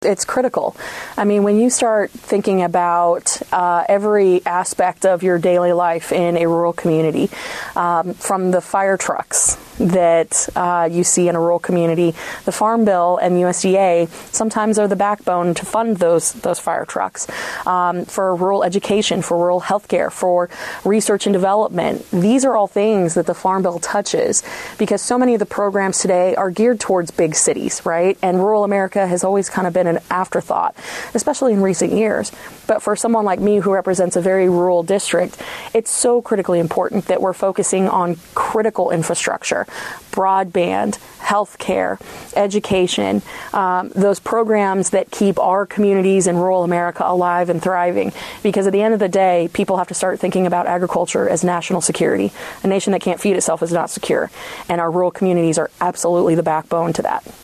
It's critical. I mean, when you start thinking about every aspect of your daily life in a rural community, from the fire trucks that you see in a rural community, the Farm Bill and USDA sometimes are the backbone to fund those fire trucks. For rural education, for rural healthcare, for research and development, these are all things that the Farm Bill touches, because so many of the programs today are geared towards big cities, right? And rural America has always kind of been an afterthought, especially in recent years. But for someone like me who represents a very rural district, it's so critically important that we're focusing on critical infrastructure, broadband, healthcare, education, those programs that keep our communities in rural America alive and thriving. Because at the end of the day, people have to start thinking about agriculture as national security. A nation that can't feed itself is not secure. And our rural communities are absolutely the backbone to that.